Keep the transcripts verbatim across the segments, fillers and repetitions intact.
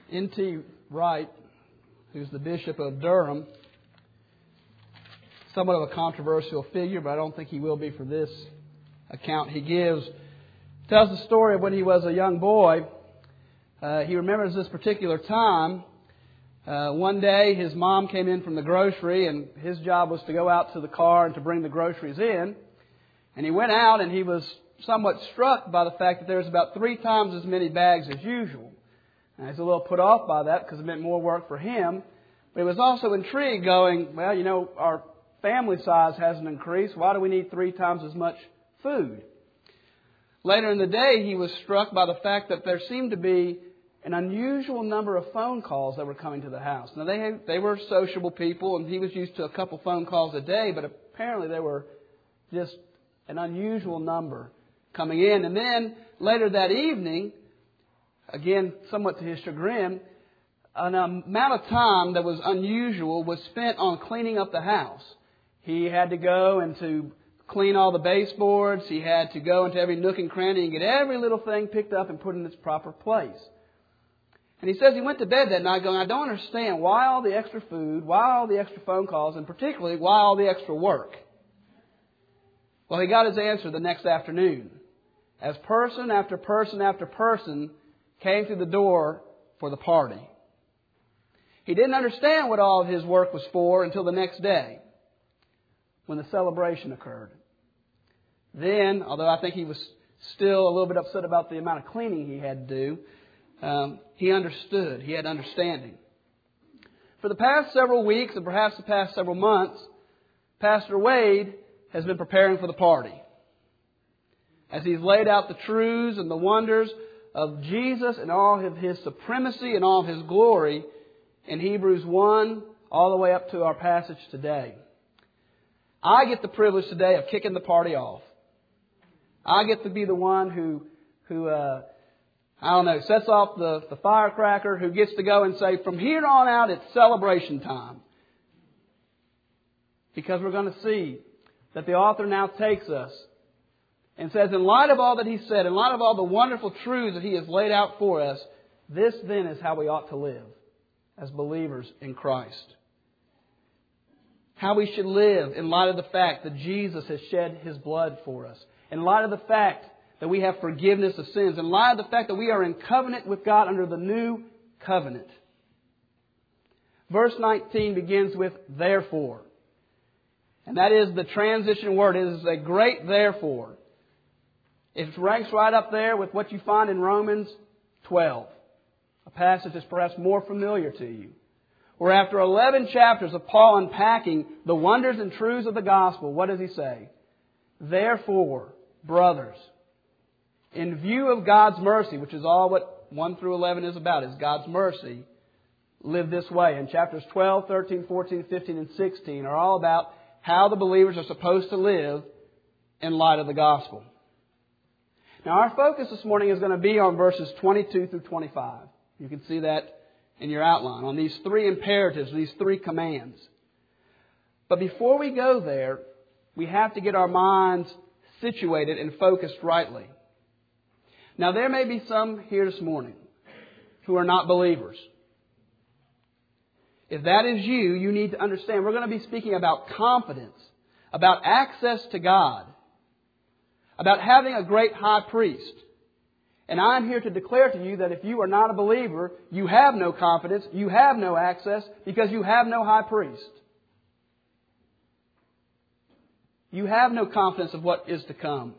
N T Wright, who's the Bishop of Durham, somewhat of a controversial figure, but I don't think he will be for this account he gives, tells the story of when he was a young boy. Uh, he remembers this particular time. Uh, one day his mom came in from the grocery, and his job was to go out to the car and to bring the groceries in. And he went out and he was somewhat struck by the fact that there was about three times as many bags as usual. And he's a little put off by that because it meant more work for him. But he was also intrigued, going, well, you know, our family size hasn't increased. Why do we need three times as much food? Later in the day, he was struck by the fact that there seemed to be an unusual number of phone calls that were coming to the house. Now, they had, they were sociable people, and he was used to a couple phone calls a day, but apparently they were just an unusual number coming in. And then later that evening, again, somewhat to his chagrin, an amount of time that was unusual was spent on cleaning up the house. He had to go and to clean all the baseboards. He had to go into every nook and cranny and get every little thing picked up and put in its proper place. And he says he went to bed that night going, I don't understand why all the extra food, why all the extra phone calls, and particularly why all the extra work. Well, he got his answer the next afternoon, as person after person after person came through the door for the party. He didn't understand what all of his work was for until the next day, when the celebration occurred. Then, although I think he was still a little bit upset about the amount of cleaning he had to do, um, he understood. He had understanding. For the past several weeks, and perhaps the past several months, Pastor Wade has been preparing for the party. As he's laid out the truths and the wonders of Jesus and all of His supremacy and all of His glory in Hebrews one all the way up to our passage today. I get the privilege today of kicking the party off. I get to be the one who, who uh, I don't know, sets off the, the firecracker, who gets to go and say, from here on out, it's celebration time. Because we're going to see that the author now takes us and says, in light of all that he said, in light of all the wonderful truths that he has laid out for us, this then is how we ought to live as believers in Christ. How we should live in light of the fact that Jesus has shed His blood for us. In light of the fact that we have forgiveness of sins. In light of the fact that we are in covenant with God under the new covenant. Verse nineteen begins with therefore. And that is the transition word. It is a great therefore. It ranks right up there with what you find in Romans twelve. A passage that's perhaps more familiar to you. Where after eleven chapters of Paul unpacking the wonders and truths of the gospel, what does he say? Therefore, brothers, in view of God's mercy, which is all what one through eleven is about, is God's mercy, live this way. And chapters twelve, thirteen, fourteen, fifteen, and sixteen are all about how the believers are supposed to live in light of the gospel. Now our focus this morning is going to be on verses twenty-two through twenty-five. You can see that in your outline, on these three imperatives, these three commands. But before we go there, we have to get our minds situated and focused rightly. Now there may be some here this morning who are not believers. If that is you, you need to understand we're going to be speaking about confidence, about access to God, about having a great high priest. And I'm here to declare to you that if you are not a believer, you have no confidence, you have no access, because you have no high priest. You have no confidence of what is to come.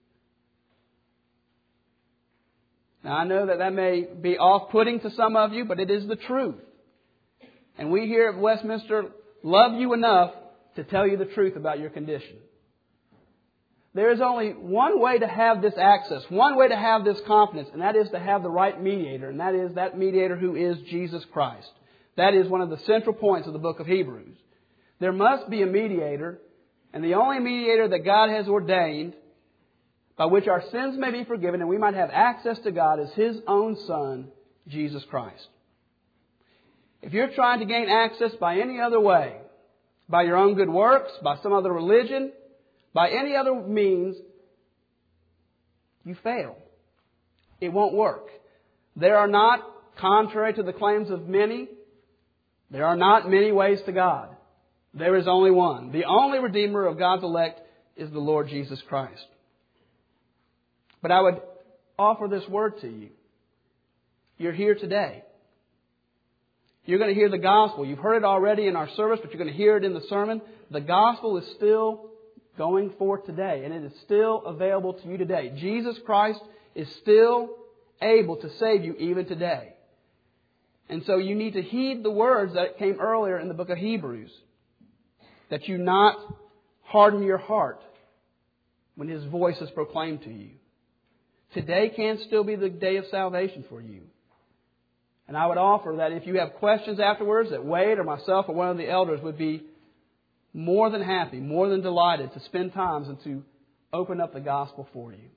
Now I know that that may be off-putting to some of you, but it is the truth. And we here at Westminster love you enough to tell you the truth about your condition. There is only one way to have this access, one way to have this confidence, and that is to have the right mediator, and that is that mediator who is Jesus Christ. That is one of the central points of the book of Hebrews. There must be a mediator, and the only mediator that God has ordained by which our sins may be forgiven and we might have access to God is His own Son, Jesus Christ. If you're trying to gain access by any other way, by your own good works, by some other religion, by any other means, you fail. It won't work. There are not contrary to the claims of many, there are not many ways to God. There is only one. The only Redeemer of God's elect is the Lord Jesus Christ. But I would offer this word to you. You're here today. You're going to hear the gospel. You've heard it already in our service, but you're going to hear it in the sermon. The gospel is still going forth today, and it is still available to you today. Jesus Christ is still able to save you even today. And so you need to heed the words that came earlier in the book of Hebrews, that you not harden your heart when His voice is proclaimed to you. Today can still be the day of salvation for you. And I would offer that if you have questions afterwards, that Wade or myself or one of the elders would be more than happy, more than delighted to spend times and to open up the gospel for you.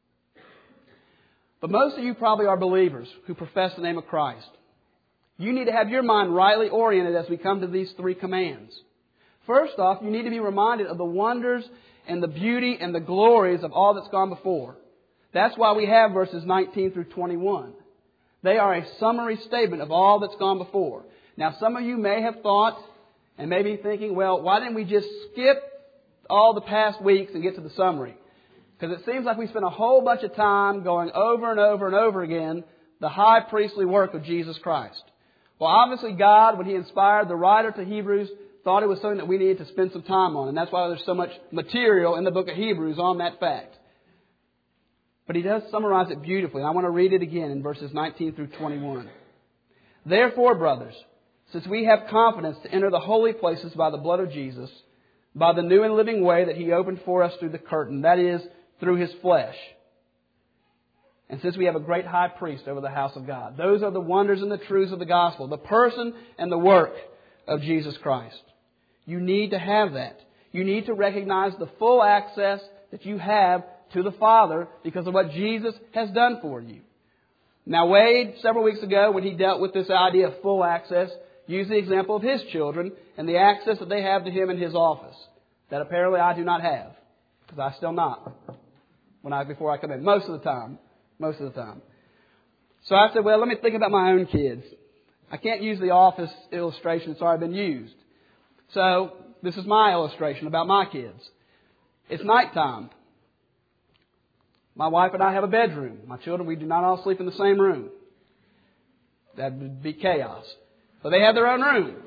But most of you probably are believers who profess the name of Christ. You need to have your mind rightly oriented as we come to these three commands. First off, you need to be reminded of the wonders and the beauty and the glories of all that's gone before. That's why we have verses nineteen through twenty-one. They are a summary statement of all that's gone before. Now, some of you may have thought and may be thinking, well, why didn't we just skip all the past weeks and get to the summary? Because it seems like we spent a whole bunch of time going over and over and over again the high priestly work of Jesus Christ. Well, obviously God, when He inspired the writer to Hebrews, thought it was something that we needed to spend some time on. And that's why there's so much material in the book of Hebrews on that fact. But He does summarize it beautifully. I want to read it again in verses nineteen through twenty-one. Therefore, brothers, since we have confidence to enter the holy places by the blood of Jesus, by the new and living way that He opened for us through the curtain, that is, through His flesh. And since we have a great high priest over the house of God. Those are the wonders and the truths of the gospel, the person and the work of Jesus Christ. You need to have that. You need to recognize the full access that you have to the Father because of what Jesus has done for you. Now, Wade, several weeks ago, when he dealt with this idea of full access, used the example of his children and the access that they have to him in his office that apparently I do not have because I still knock when I before I come in most of the time. Most of the time. So I said, well, let me think about my own kids. I can't use the office illustration that's already been used. So this is my illustration about my kids. It's nighttime. My wife and I have a bedroom. My children, we do not all sleep in the same room. That would be chaos. So they have their own rooms.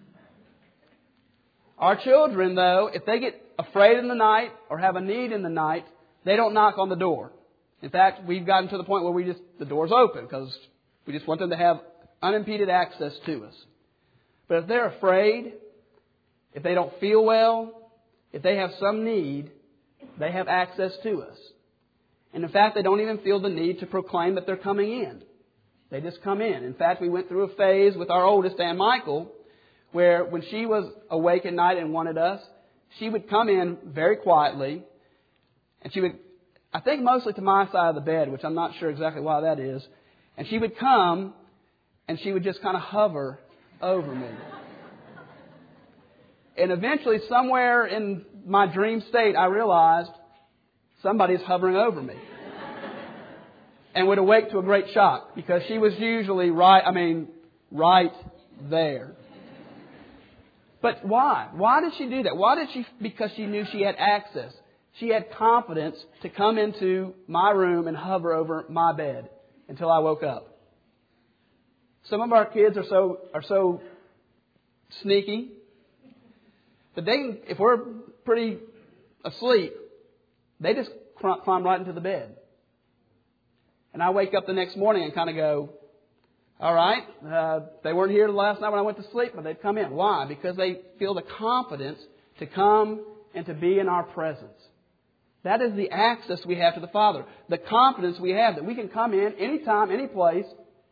Our children, though, if they get afraid in the night or have a need in the night, they don't knock on the door. In fact, we've gotten to the point where we just the door's open because we just want them to have unimpeded access to us. But if they're afraid, if they don't feel well, if they have some need, they have access to us. And in fact, they don't even feel the need to proclaim that they're coming in. They just come in. In fact, we went through a phase with our oldest, Ann Michael, where when she was awake at night and wanted us, she would come in very quietly, and she would, I think mostly to my side of the bed, which I'm not sure exactly why that is, and she would come, and she would just kind of hover over me. And eventually, somewhere in my dream state, I realized somebody's hovering over me. And would awake to a great shock because she was usually right, I mean, right there. But why? Why did she do that? Why did she? Because she knew she had access. She had confidence to come into my room and hover over my bed until I woke up. Some of our kids are so are so sneaky that they, if we're pretty asleep, they just climb right into the bed. And I wake up the next morning and kind of go, all right, uh, they weren't here last night when I went to sleep, but they've come in. Why? Because they feel the confidence to come and to be in our presence. That is the access we have to the Father. The confidence we have that we can come in anytime, any place,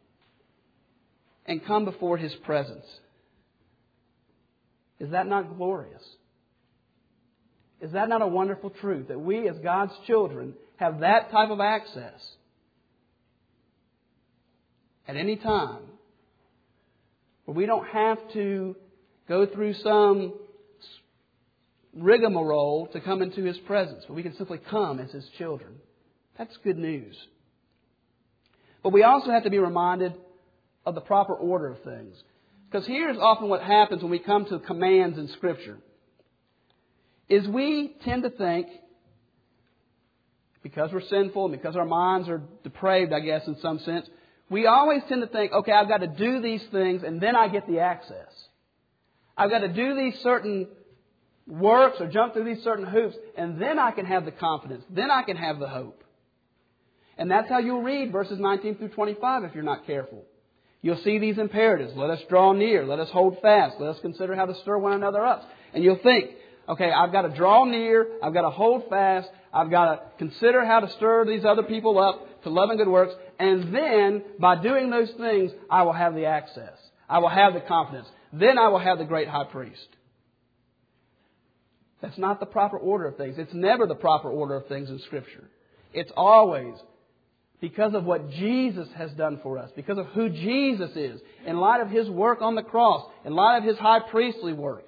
and come before His presence. Is that not glorious? Is that not a wonderful truth that we as God's children have that type of access at any time, where we don't have to go through some rigmarole to come into His presence, but we can simply come as His children? That's good news. But we also have to be reminded of the proper order of things. Because here's often what happens when we come to commands in Scripture. Is we tend to think, because we're sinful and because our minds are depraved, I guess, in some sense, we always tend to think, okay, I've got to do these things and then I get the access. I've got to do these certain works or jump through these certain hoops and then I can have the confidence. Then I can have the hope. And that's how you'll read verses nineteen through twenty-five if you're not careful. You'll see these imperatives. Let us draw near. Let us hold fast. Let us consider how to stir one another up. And you'll think, okay, I've got to draw near. I've got to hold fast. I've got to consider how to stir these other people up to love and good works. And then, by doing those things, I will have the access. I will have the confidence. Then I will have the great high priest. That's not the proper order of things. It's never the proper order of things in Scripture. It's always because of what Jesus has done for us, because of who Jesus is, in light of His work on the cross, in light of His high priestly work.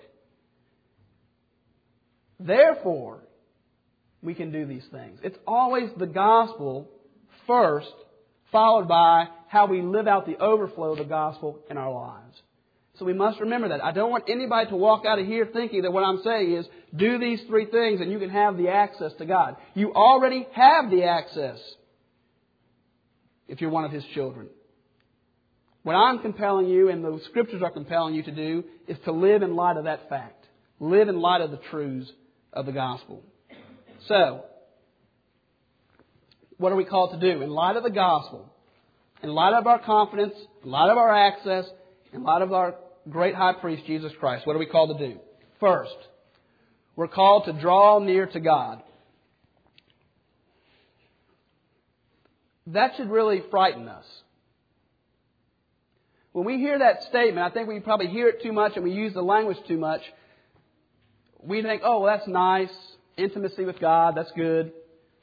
Therefore, we can do these things. It's always the gospel first, followed by how we live out the overflow of the gospel in our lives. So we must remember that. I don't want anybody to walk out of here thinking that what I'm saying is do these three things and you can have the access to God. You already have the access if you're one of His children. What I'm compelling you and the Scriptures are compelling you to do is to live in light of that fact. Live in light of the truths of the gospel. So, what are we called to do? In light of the gospel, in light of our confidence, in light of our access, in light of our great high priest, Jesus Christ, what are we called to do? First, we're called to draw near to God. That should really frighten us. When we hear that statement, I think we probably hear it too much and we use the language too much. We think, oh, well, that's nice. Intimacy with God, that's good.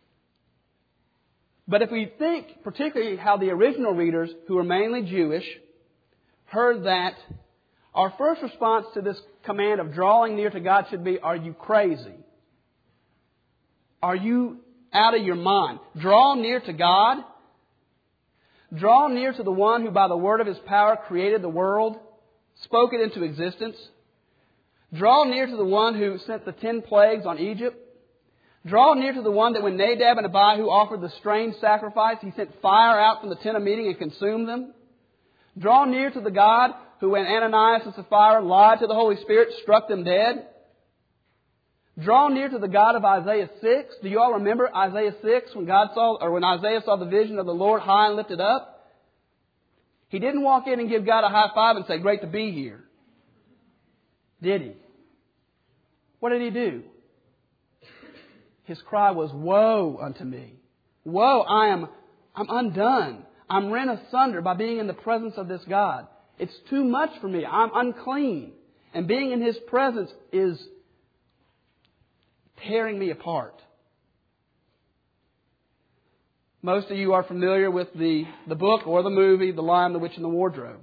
But if we think particularly how the original readers, who were mainly Jewish, heard that, our first response to this command of drawing near to God should be, are you crazy? Are you out of your mind? Draw near to God. Draw near to the one who by the word of His power created the world, spoke it into existence. Draw near to the one who sent the ten plagues on Egypt. Draw near to the one that when Nadab and Abihu offered the strange sacrifice, He sent fire out from the tent of meeting and consumed them. Draw near to the God who when Ananias and Sapphira lied to the Holy Spirit, struck them dead. Draw near to the God of Isaiah six. Do you all remember Isaiah six when God saw, or when Isaiah saw the vision of the Lord high and lifted up? He didn't walk in and give God a high five and say, great to be here. Did he? What did he do? His cry was, woe unto me. Woe, I am I'm undone. I'm rent asunder by being in the presence of this God. It's too much for me. I'm unclean. And being in His presence is tearing me apart. Most of you are familiar with the, the book or the movie, The Lion, the Witch, and the Wardrobe.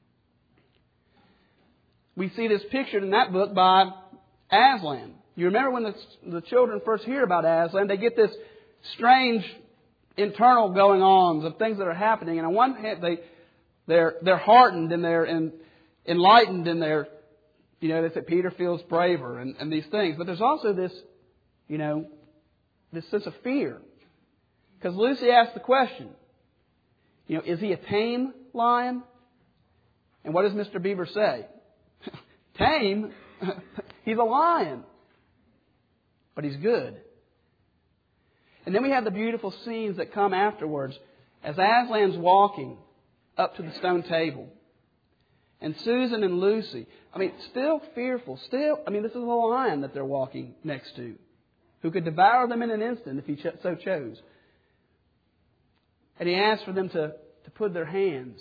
We see this pictured in that book by Aslan. You remember when the, the children first hear about Aslan, they get this strange internal going on of things that are happening. And on one hand, they, they're, they're heartened and they're en, enlightened and they're, you know, they say Peter feels braver and, and these things. But there's also this, you know, this sense of fear. Because Lucy asked the question, you know, is he a tame lion? And what does Mister Beaver say? Tame? He's a lion. But he's good. And then we have the beautiful scenes that come afterwards as Aslan's walking up to the stone table. And Susan and Lucy, I mean, still fearful, still, I mean, this is a lion that they're walking next to, who could devour them in an instant if he so chose. And he asked for them to, to put their hands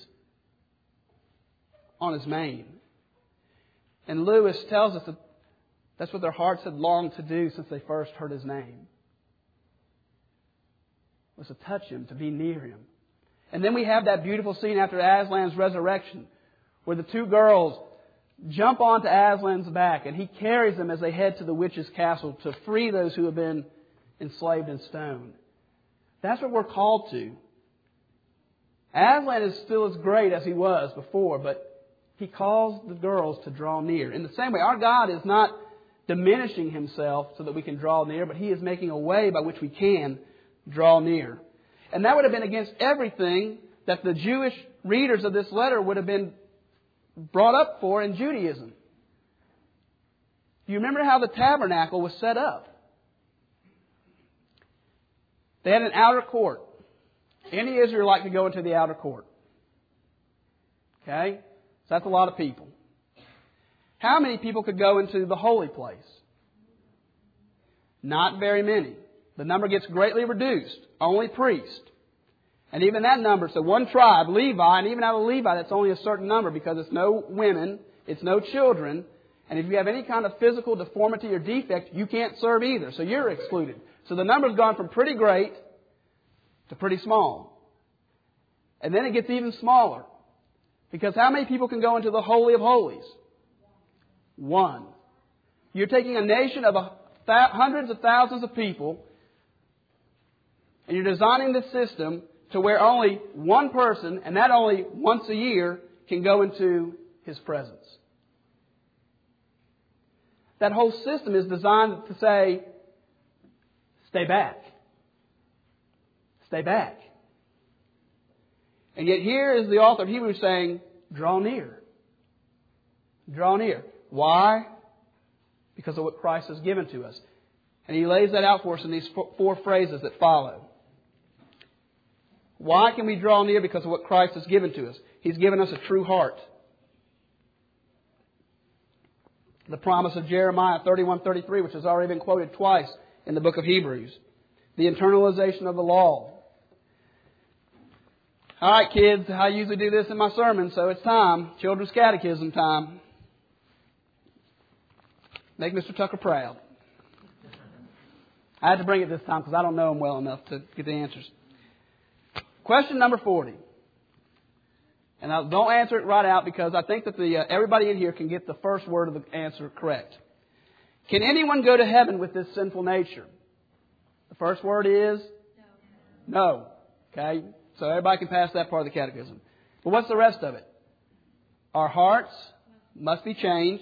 on his mane. And Lewis tells us that that's what their hearts had longed to do since they first heard his name. Was to touch him, to be near him. And then we have that beautiful scene after Aslan's resurrection, where the two girls jump onto Aslan's back and he carries them as they head to the witch's castle to free those who have been enslaved and stoned. That's what we're called to. Aslan is still as great as he was before, but he calls the girls to draw near. In the same way, our God is not diminishing Himself so that we can draw near, but He is making a way by which we can draw near. And that would have been against everything that the Jewish readers of this letter would have been brought up for in Judaism. Do you remember how the tabernacle was set up? They had an outer court. Any Israelite could go into the outer court. Okay? So that's a lot of people. How many people could go into the holy place? Not very many. The number gets greatly reduced. Only priests. And even that number, so one tribe, Levi, and even out of Levi, that's only a certain number because it's no women, it's no children. And if you have any kind of physical deformity or defect, you can't serve either. So you're excluded. So the number's gone from pretty great to pretty small. And then it gets even smaller. Because how many people can go into the Holy of Holies? One. You're taking a nation of a th- hundreds of thousands of people, and you're designing this system to where only one person, and that only once a year, can go into His presence. That whole system is designed to say, stay back. Stay back. And yet here is the author of Hebrews saying, draw near. Draw near. Why? Because of what Christ has given to us. And he lays that out for us in these four phrases that follow. Why can we draw near? Because of what Christ has given to us. He's given us a true heart. The promise of Jeremiah thirty-one thirty-three, which has already been quoted twice in the book of Hebrews. The internalization of the law. All right, kids, I usually do this in my sermon, so it's time. Children's catechism time. Make Mister Tucker proud. I had to bring it this time because I don't know him well enough to get the answers. Question number forty. And I don't answer it right out because I think that the uh, everybody in here can get the first word of the answer correct. Can anyone go to heaven with this sinful nature? The first word is no. No. Okay? So everybody can pass that part of the catechism. But what's the rest of it? Our hearts must be changed.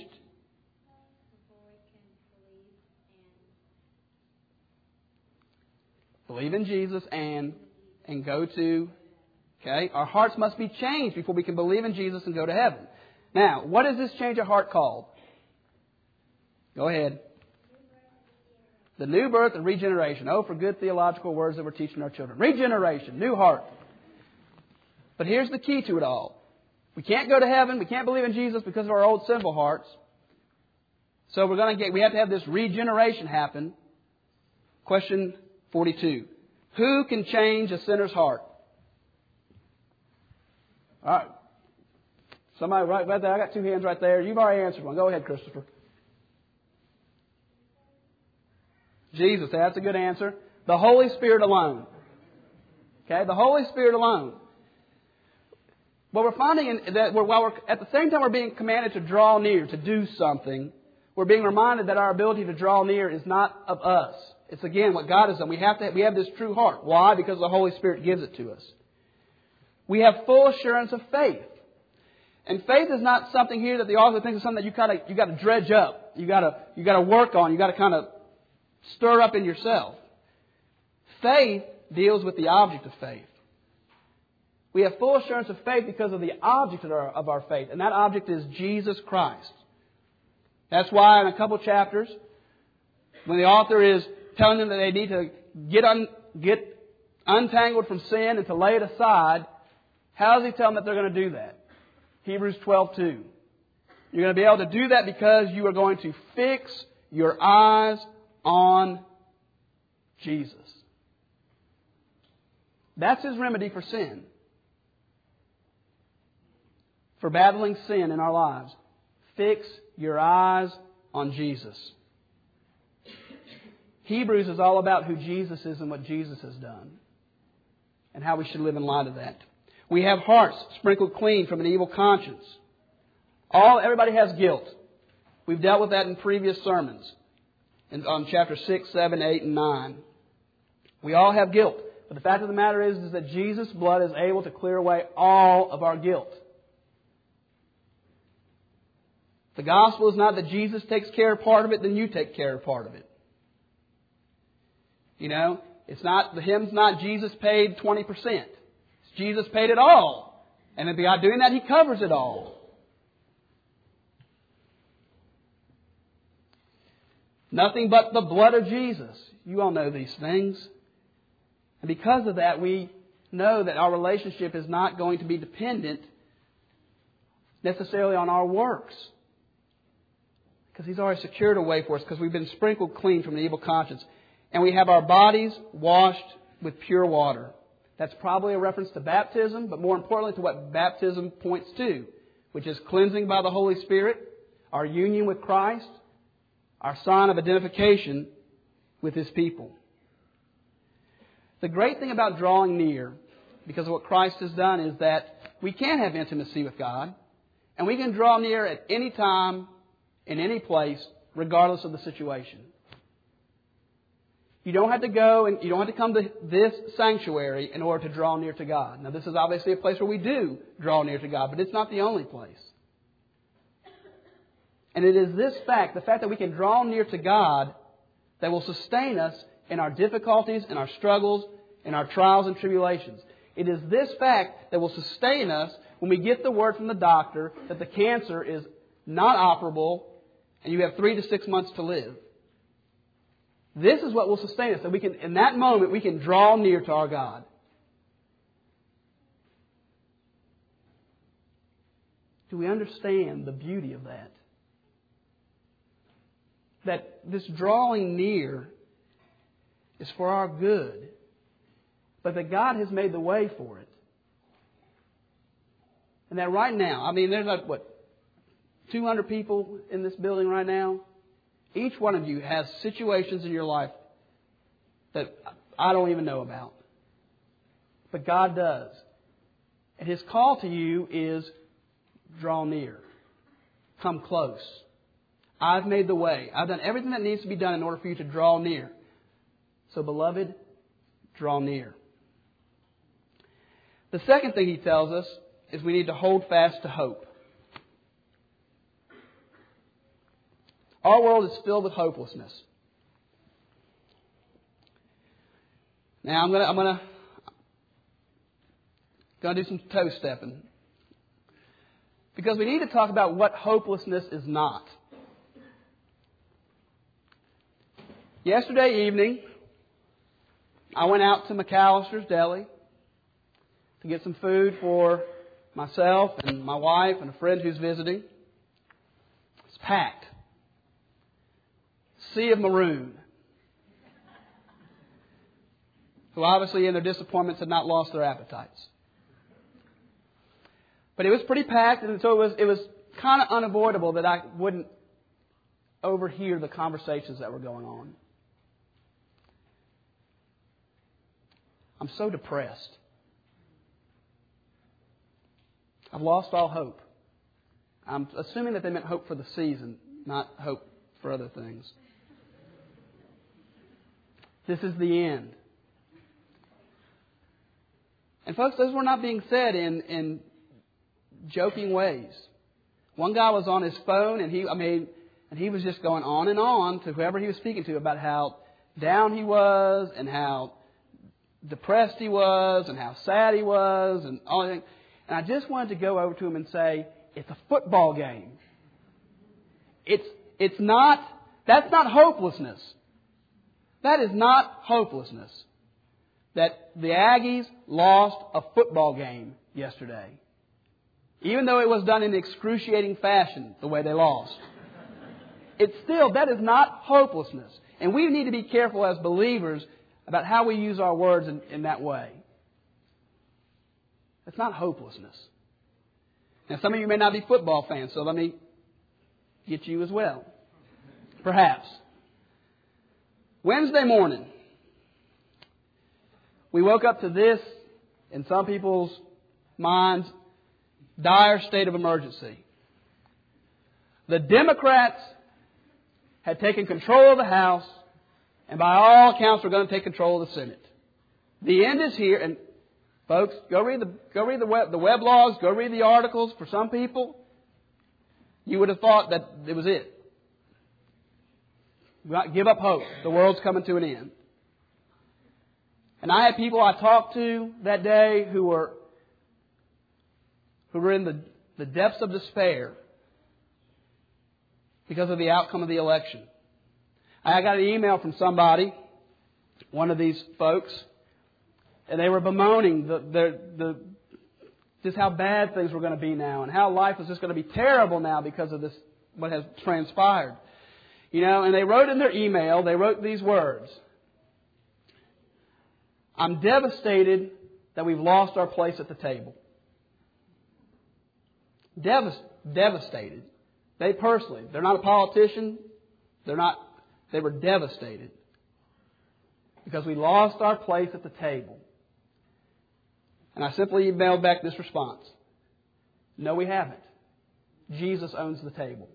Believe in Jesus and and go to, okay? Our hearts must be changed before we can believe in Jesus and go to heaven. Now, what is this change of heart called? Go ahead. The new birth and regeneration. Oh, for good theological words that we're teaching our children. Regeneration, new heart. But here's the key to it all. We can't go to heaven, we can't believe in Jesus because of our old sinful hearts. So we're going to get, we have to have this regeneration happen. Question forty-two. Who can change a sinner's heart? All right. Somebody right, right there. I got two hands right there. You've already answered one. Go ahead, Christopher. Jesus. That's a good answer. The Holy Spirit alone. Okay, the Holy Spirit alone. What we're finding is that we're, while we're, at the same time we're being commanded to draw near, to do something, we're being reminded that our ability to draw near is not of us. It's again what God has done. We have to. We have this true heart. Why? Because the Holy Spirit gives it to us. We have full assurance of faith, and faith is not something here that the author thinks is something that you kind of you got to dredge up. You got to you got to work on. You got to kind of stir up in yourself. Faith deals with the object of faith. We have full assurance of faith because of the object of our, of our faith, and that object is Jesus Christ. That's why in a couple chapters, when the author is telling them that they need to get un, get untangled from sin and to lay it aside, how does he tell them that they're going to do that? Hebrews twelve two. You're going to be able to do that because you are going to fix your eyes on Jesus. That's His remedy for sin. For battling sin in our lives. Fix your eyes on Jesus. Hebrews is all about who Jesus is and what Jesus has done. And how we should live in light of that. We have hearts sprinkled clean from an evil conscience. All everybody has guilt. We've dealt with that in previous sermons. In, on chapter six, seven, eight, and nine. We all have guilt. But the fact of the matter is, is that Jesus' blood is able to clear away all of our guilt. The gospel is not that Jesus takes care of part of it, then you take care of part of it. You know, it's not, the hymn's not Jesus paid twenty percent. It's Jesus paid it all. And by doing that, He covers it all. Nothing but the blood of Jesus. You all know these things. And because of that, we know that our relationship is not going to be dependent necessarily on our works. Because He's already secured a way for us, because we've been sprinkled clean from an evil conscience. And we have our bodies washed with pure water. That's probably a reference to baptism, but more importantly to what baptism points to, which is cleansing by the Holy Spirit, our union with Christ, our sign of identification with His people. The great thing about drawing near, because of what Christ has done, is that we can have intimacy with God, and we can draw near at any time, in any place, regardless of the situation. You don't have to go and you don't have to come to this sanctuary in order to draw near to God. Now, this is obviously a place where we do draw near to God, but it's not the only place. And it is this fact, the fact that we can draw near to God, that will sustain us in our difficulties, in our struggles, in our trials and tribulations. It is this fact that will sustain us when we get the word from the doctor that the cancer is not operable and you have three to six months to live. This is what will sustain us. That we can, in that moment, we can draw near to our God. Do we understand the beauty of that? That this drawing near is for our good, but that God has made the way for it. And that right now, I mean, there's like, what, two hundred people in this building right now? Each one of you has situations in your life that I don't even know about. But God does. And His call to you is draw near. Come close. I've made the way. I've done everything that needs to be done in order for you to draw near. So, beloved, draw near. The second thing He tells us is we need to hold fast to hope. Our world is filled with hopelessness. Now I'm gonna I'm gonna gonna do some toe stepping, because we need to talk about what hopelessness is not. Yesterday evening, I went out to McAllister's Deli to get some food for myself and my wife and a friend who's visiting. It's packed. Sea of maroon, who obviously in their disappointments had not lost their appetites. But it was pretty packed, and so it was it was kind of unavoidable that I wouldn't overhear the conversations that were going on. I'm so depressed. I've lost all hope. I'm assuming that they meant hope for the season, not hope for other things. This is the end. And folks, those were not being said in, in joking ways. One guy was on his phone and he, I mean, and he was just going on and on to whoever he was speaking to about how down he was and how depressed he was and how sad he was and all that. And I just wanted to go over to him and say, it's a football game. It's, it's not, that's not hopelessness. That is not hopelessness. That the Aggies lost a football game yesterday. Even though it was done in excruciating fashion, the way they lost. It's still, that is not hopelessness. And we need to be careful as believers about how we use our words in, in that way. It's not hopelessness. Now, some of you may not be football fans, so let me get you as well. Perhaps. Wednesday morning, we woke up to this, in some people's minds, dire state of emergency. The Democrats had taken control of the House, and by all accounts were going to take control of the Senate. The end is here. And folks, go read the go read the web, the web logs, go read the articles. For some people, you would have thought that it was it. Give up hope. The world's coming to an end. And I had people I talked to that day who were who were in the, the depths of despair because of the outcome of the election. I got an email from somebody, one of these folks, and they were bemoaning the, the, the, just how bad things were going to be now and how life was just going to be terrible now because of this, what has transpired. You know, and they wrote in their email, they wrote these words: I'm devastated that we've lost our place at the table. Devast- devastated. They personally, they're not a politician, they're not, they were devastated because we lost our place at the table. And I simply emailed back this response: no, we haven't. Jesus owns the table.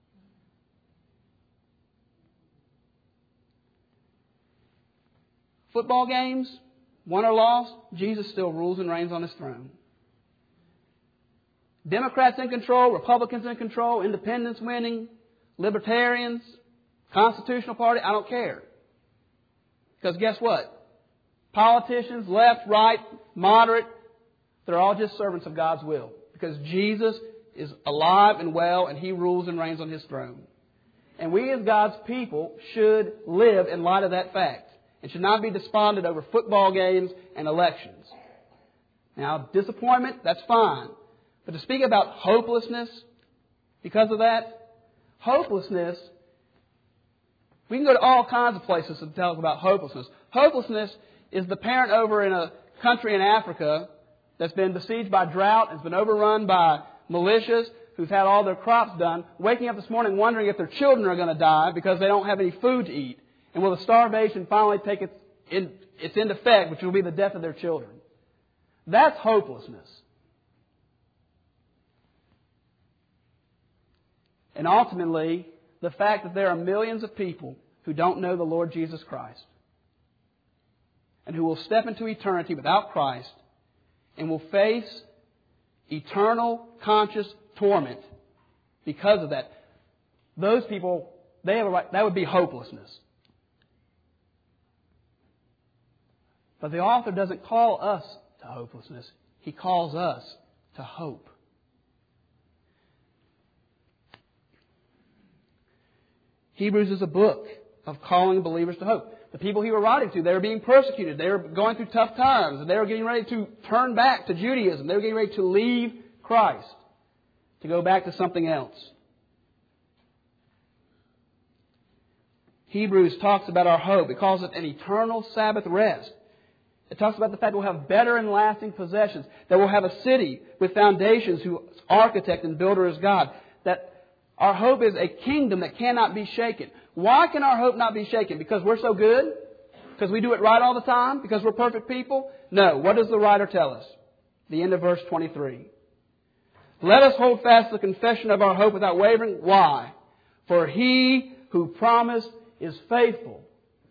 Football games, won or lost, Jesus still rules and reigns on His throne. Democrats in control, Republicans in control, independents winning, libertarians, Constitutional Party, I don't care. Because guess what? Politicians, left, right, moderate, they're all just servants of God's will. Because Jesus is alive and well and He rules and reigns on His throne. And we as God's people should live in light of that fact. And should not be despondent over football games and elections. Now, disappointment, that's fine. But to speak about hopelessness because of that, hopelessness, we can go to all kinds of places to talk about hopelessness. Hopelessness is the parent over in a country in Africa that's been besieged by drought, has been overrun by militias, who've had all their crops done, waking up this morning wondering if their children are going to die because they don't have any food to eat. And will the starvation finally take its, in, its end effect, which will be the death of their children? That's hopelessness. And ultimately, the fact that there are millions of people who don't know the Lord Jesus Christ and who will step into eternity without Christ and will face eternal conscious torment because of that. Those people, they have a right, that would be hopelessness. But the author doesn't call us to hopelessness. He calls us to hope. Hebrews is a book of calling believers to hope. The people he was writing to, they were being persecuted. They were going through tough times. And they were getting ready to turn back to Judaism. They were getting ready to leave Christ, to go back to something else. Hebrews talks about our hope. It calls it an eternal Sabbath rest. It talks about the fact that we'll have better and lasting possessions, that we'll have a city with foundations whose architect and builder is God, that our hope is a kingdom that cannot be shaken. Why can our hope not be shaken? Because we're so good? Because we do it right all the time? Because we're perfect people? No. What does the writer tell us? The end of verse twenty-three. Let us hold fast the confession of our hope without wavering. Why? For He who promised is faithful.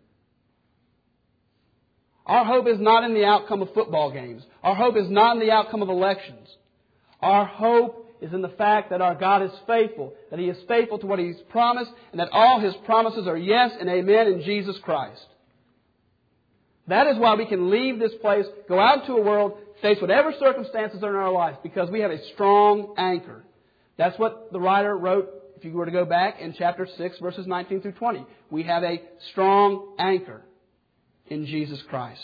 Our hope is not in the outcome of football games. Our hope is not in the outcome of elections. Our hope is in the fact that our God is faithful, that He is faithful to what He's promised, and that all His promises are yes and amen in Jesus Christ. That is why we can leave this place, go out into a world, face whatever circumstances are in our life, because we have a strong anchor. That's what the writer wrote, if you were to go back in chapter six, verses nineteen through twenty. We have a strong anchor in Jesus Christ.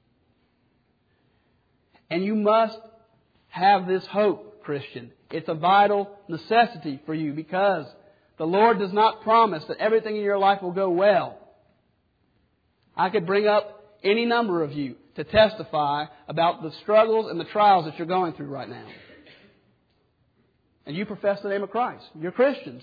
And you must have this hope, Christian. It's a vital necessity for you because the Lord does not promise that everything in your life will go well. I could bring up any number of you to testify about the struggles and the trials that you're going through right now. And you profess the name of Christ. You're Christians.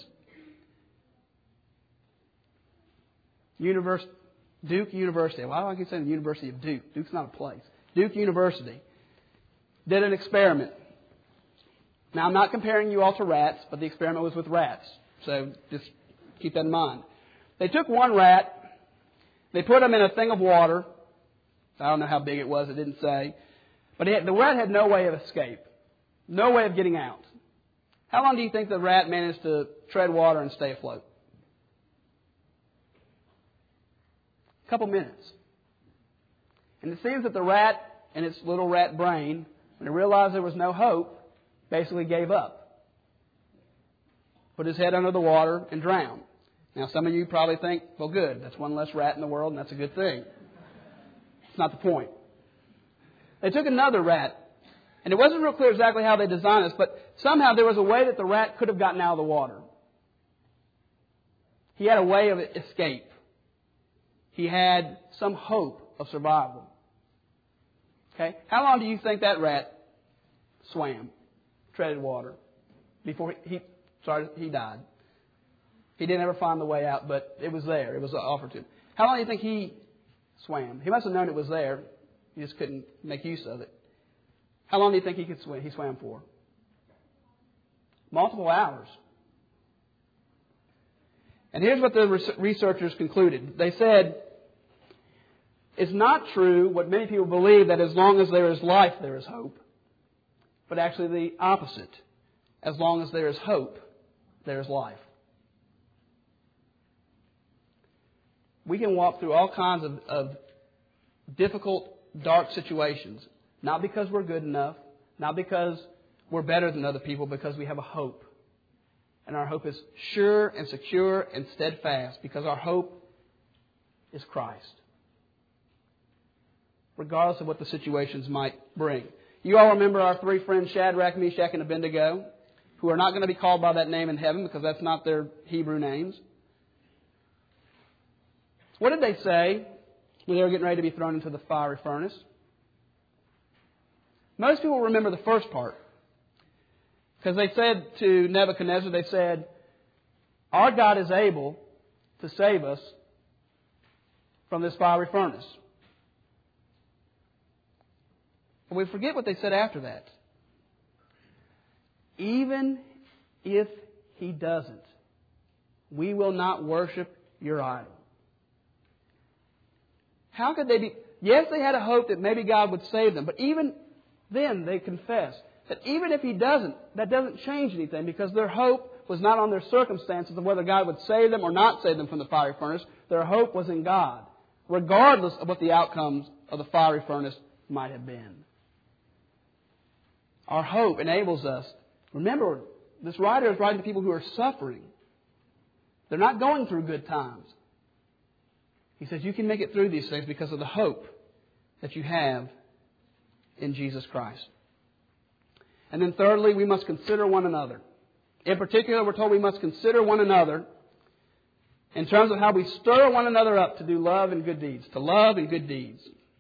University, Duke University. Why do I keep saying the University of Duke? Duke's not a place. Duke University did an experiment. Now, I'm not comparing you all to rats, but the experiment was with rats. So just keep that in mind. They took one rat, they put him in a thing of water, I don't know how big it was. It didn't say. But it had, the rat had no way of escape. No way of getting out. How long do you think the rat managed to tread water and stay afloat? A couple minutes. And it seems that the rat, in its little rat brain, when it realized there was no hope, basically gave up. Put his head under the water and drowned. Now, some of you probably think, well, good. That's one less rat in the world, and that's a good thing. It's not the point. They took another rat. And it wasn't real clear exactly how they designed this, but somehow there was a way that the rat could have gotten out of the water. He had a way of escape. He had some hope of survival. Okay? How long do you think that rat swam, treaded water, before he, he sorry, he died? He didn't ever find the way out, but it was there. It was offered to him. How long do you think he swam? He must have known it was there. He just couldn't make use of it. How long do you think he could swim? He swam for? Multiple hours. And here's what the researchers concluded. They said, it's not true what many people believe, that as long as there is life, there is hope. But actually the opposite. As long as there is hope, there is life. We can walk through all kinds of, of difficult, dark situations. Not because we're good enough, not because we're better than other people, because we have a hope. And our hope is sure and secure and steadfast, because our hope is Christ. Regardless of what the situations might bring. You all remember our three friends, Shadrach, Meshach, and Abednego, who are not going to be called by that name in heaven, because that's not their Hebrew names. What did they say when they were getting ready to be thrown into the fiery furnace? Most people remember the first part. Because they said to Nebuchadnezzar, they said, our God is able to save us from this fiery furnace. But we forget what they said after that. Even if He doesn't, we will not worship your idol. How could they be... Yes, they had a hope that maybe God would save them, but even then they confessed that even if He doesn't, that doesn't change anything, because their hope was not on their circumstances of whether God would save them or not save them from the fiery furnace. Their hope was in God, regardless of what the outcomes of the fiery furnace might have been. Our hope enables us. Remember, this writer is writing to people who are suffering. They're not going through good times. He says you can make it through these things because of the hope that you have in Jesus Christ. And then thirdly, we must consider one another. In particular, we're told we must consider one another in terms of how we stir one another up to do love and good deeds. To love and good deeds.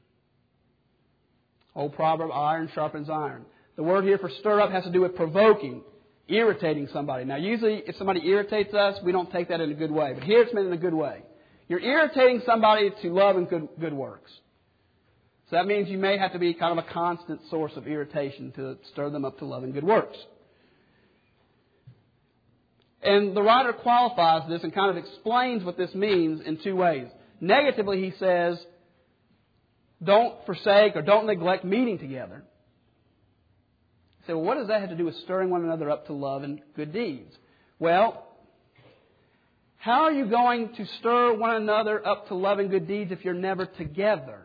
Old proverb, iron sharpens iron. The word here for stir up has to do with provoking, irritating somebody. Now, usually if somebody irritates us, we don't take that in a good way. But here it's meant in a good way. You're irritating somebody to love and good, good works. So that means you may have to be kind of a constant source of irritation to stir them up to love and good works. And the writer qualifies this and kind of explains what this means in two ways. Negatively, he says, don't forsake or don't neglect meeting together. You say, well, what does that have to do with stirring one another up to love and good deeds? Well, how are you going to stir one another up to love and good deeds if you're never together?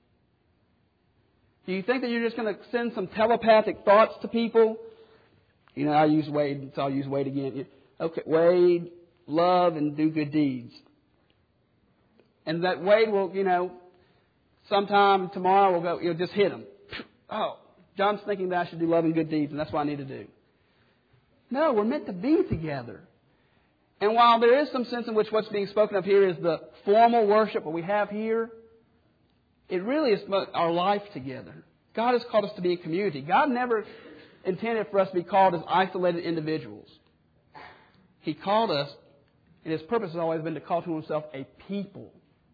Do you think that you're just going to send some telepathic thoughts to people? You know, I use Wade, so I'll use Wade again. Okay, Wade, love and do good deeds. And that Wade will, you know, sometime tomorrow will go, you'll just hit him. Oh, John's thinking that I should do love and good deeds, and that's what I need to do. No, we're meant to be together. And while there is some sense in which what's being spoken of here is the formal worship that we have here, it really is our life together. God has called us to be a community. God never intended for us to be called as isolated individuals. He called us, and His purpose has always been to call to Himself a people.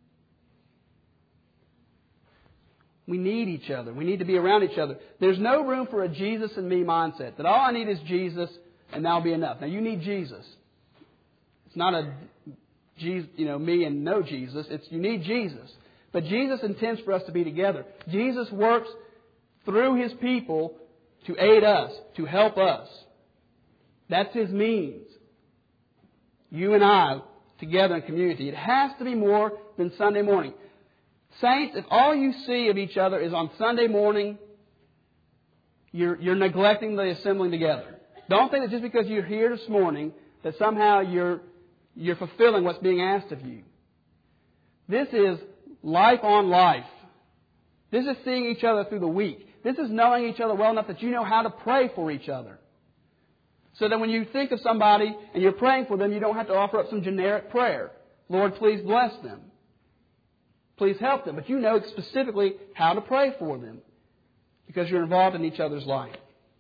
We need each other. We need to be around each other. There's no room for a Jesus and me mindset, that all I need is Jesus and that'll be enough. Now, you need Jesus. It's not a, you know, me and no Jesus. It's you need Jesus. But Jesus intends for us to be together. Jesus works through His people to aid us, to help us. That's His means. You and I together in community. It has to be more than Sunday morning. Saints, if all you see of each other is on Sunday morning, you're, you're neglecting the assembling together. Don't think that just because you're here this morning that somehow you're, you're fulfilling what's being asked of you. This is life on life. This is seeing each other through the week. This is knowing each other well enough that you know how to pray for each other. So that when you think of somebody and you're praying for them, you don't have to offer up some generic prayer. Lord, please bless them. Please help them. But you know specifically how to pray for them because you're involved in each other's life.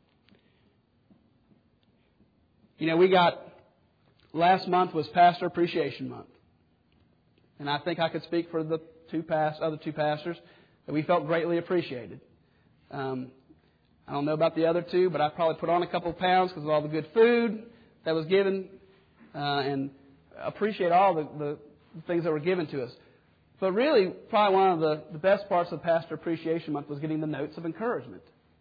You know, we got, last month was Pastor Appreciation Month. And I think I could speak for the two past, other two pastors that we felt greatly appreciated. Um, I don't know about the other two, but I probably put on a couple of pounds because of all the good food that was given, uh, and appreciate all the, the things that were given to us. But really, probably one of the, the best parts of Pastor Appreciation Month was getting the notes of encouragement.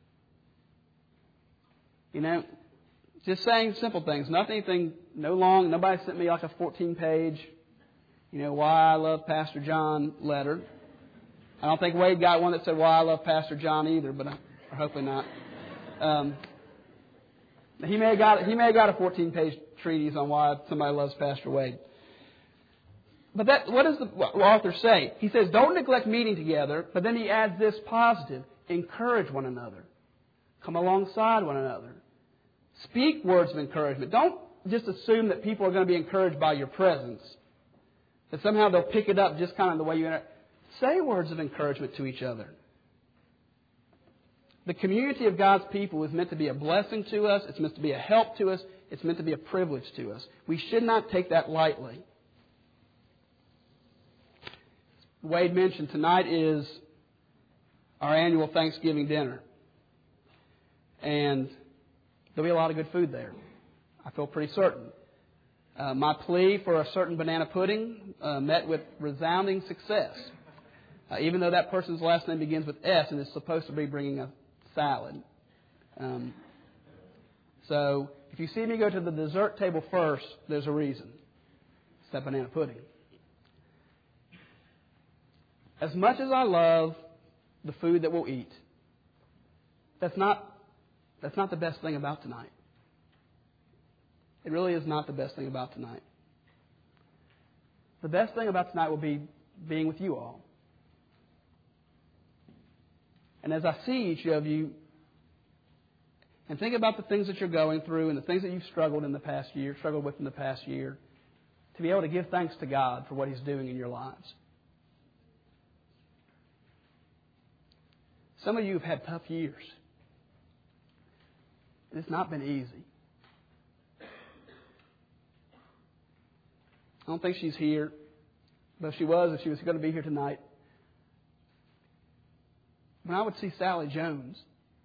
You know, just saying simple things, nothing, anything, no long. Nobody sent me like a fourteen-page, you know, why I love Pastor John letter. I don't think Wade got one that said why I love Pastor John either, but I, or hopefully not. Um, he may have got he may have got a fourteen-page treatise on why somebody loves Pastor Wade. But that, what does the author say? He says, don't neglect meeting together, but then he adds this positive: encourage one another, come alongside one another, speak words of encouragement. Don't just assume that people are going to be encouraged by your presence, that somehow they'll pick it up just kind of the way you interact. Say words of encouragement to each other. The community of God's people is meant to be a blessing to us. It's meant to be a help to us. It's meant to be a privilege to us. We should not take that lightly. Wade mentioned tonight is our annual Thanksgiving dinner. And there'll be a lot of good food there. I feel pretty certain. Uh, my plea for a certain banana pudding uh, met with resounding success. Uh, even though that person's last name begins with S and is supposed to be bringing a salad. Um, so if you see me go to the dessert table first, there's a reason. It's that banana pudding. As much as I love the food that we'll eat, that's not, that's not the best thing about tonight. It really is not the best thing about tonight. The best thing about tonight will be being with you all. And as I see each of you and think about the things that you're going through and the things that you've struggled in the past year, struggled with in the past year, to be able to give thanks to God for what He's doing in your lives. Some of you have had tough years. It's not been easy. I don't think she's here. But if she was, if she was going to be here tonight, when I would see Sally Jones,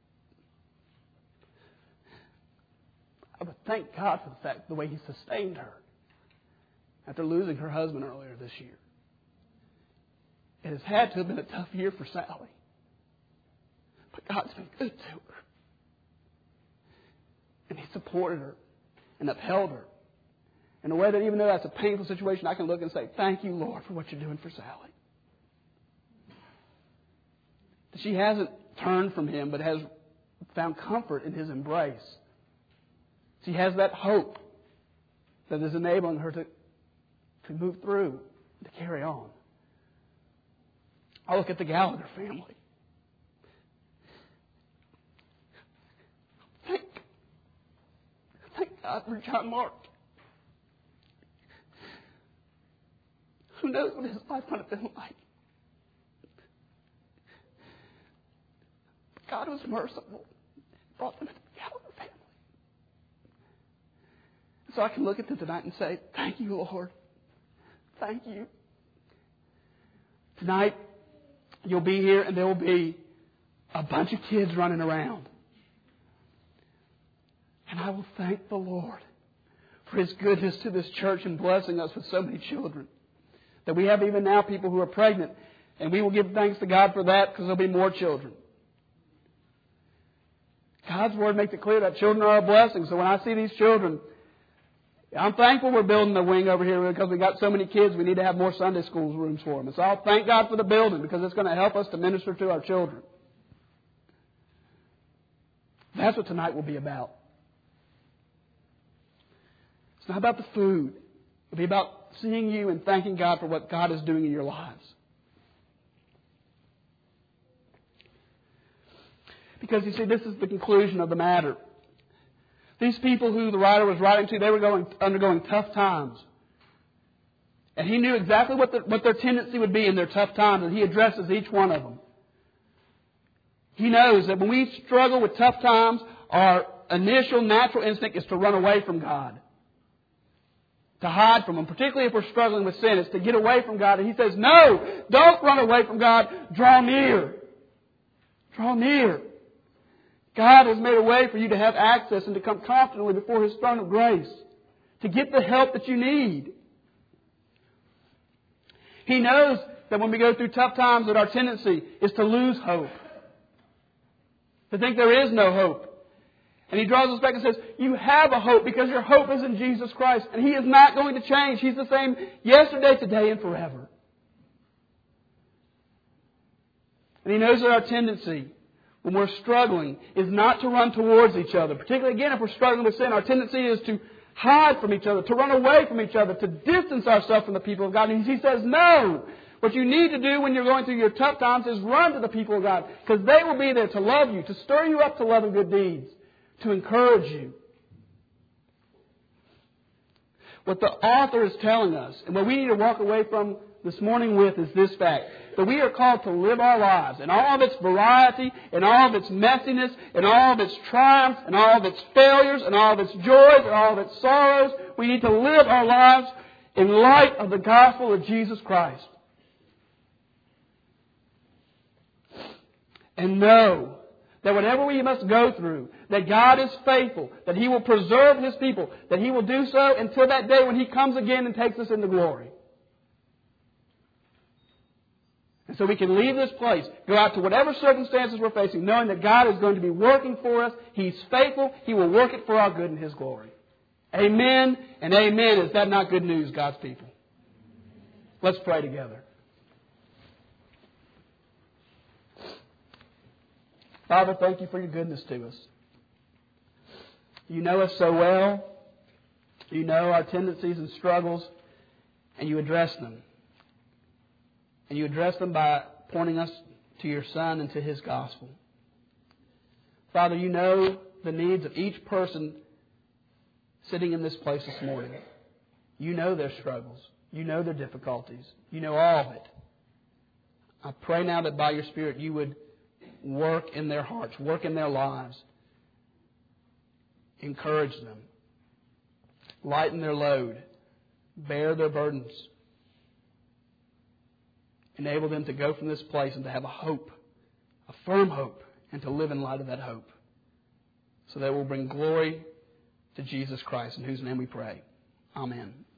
I would thank God for the fact the way He sustained her after losing her husband earlier this year. It has had to have been a tough year for Sally. But God's been good to her. And He supported her and upheld her in a way that even though that's a painful situation, I can look and say, thank you, Lord, for what you're doing for Sally. She hasn't turned from Him, but has found comfort in His embrace. She has that hope that is enabling her to, to move through, to carry on. I look at the Gallagher family. Thank, thank God for John Mark. Who knows what his life might have been like. God was merciful. Brought them into the Gallagher family. So I can look at them tonight and say, thank you, Lord. Thank you. Tonight, you'll be here and there will be a bunch of kids running around. And I will thank the Lord for His goodness to this church and blessing us with so many children. That we have even now people who are pregnant And we will give thanks to God for that because there'll be more children. God's Word makes it clear that children are a blessing. So when I see these children, I'm thankful we're building the wing over here because we got so many kids. We need to have more Sunday school rooms for them. And so I'll thank God for the building because it's going to help us to minister to our children. That's what tonight will be about. It's not about the food. It'll be about seeing you and thanking God for what God is doing in your lives. Because you see, this is the conclusion of the matter. These people who the writer was writing to, they were going, undergoing tough times. And he knew exactly what, the, what their tendency would be in their tough times, and he addresses each one of them. He knows that when we struggle with tough times, our initial natural instinct is to run away from God. To hide from Him. Particularly if we're struggling with sin, it's to get away from God. And He says, no, don't run away from God. Draw near. Draw near. God has made a way for you to have access and to come confidently before His throne of grace. To get the help that you need. He knows that when we go through tough times that our tendency is to lose hope. To think there is no hope. And He draws us back and says, you have a hope because your hope is in Jesus Christ. And He is not going to change. He's the same yesterday, today, and forever. And He knows that our tendency when we're struggling is not to run towards each other. Particularly, again, if we're struggling with sin, our tendency is to hide from each other, to run away from each other, to distance ourselves from the people of God. And He says, no! What you need to do when you're going through your tough times is run to the people of God. Because they will be there to love you, to stir you up to love and good deeds, to encourage you. What the author is telling us, and what we need to walk away from this morning with, is this fact. That we are called to live our lives in all of its variety, in all of its messiness, in all of its triumphs, in all of its failures, in all of its joys, in all of its sorrows. We need to live our lives in light of the gospel of Jesus Christ. And know that whatever we must go through, that God is faithful, that He will preserve His people, that He will do so until that day when He comes again and takes us into glory. And so we can leave this place, go out to whatever circumstances we're facing, knowing that God is going to be working for us. He's faithful. He will work it for our good and His glory. Amen and amen. Is that not good news, God's people? Let's pray together. Father, thank You for Your goodness to us. You know us so well. You know our tendencies and struggles, and You address them. And You address them by pointing us to Your Son and to His gospel. Father, You know the needs of each person sitting in this place this morning. You know their struggles. You know their difficulties. You know all of it. I pray now that by Your Spirit You would work in their hearts, work in their lives. Encourage them. Lighten their load. Bear their burdens. Enable them to go from this place and to have a hope, a firm hope, and to live in light of that hope. So that it will bring glory to Jesus Christ, in whose name we pray. Amen.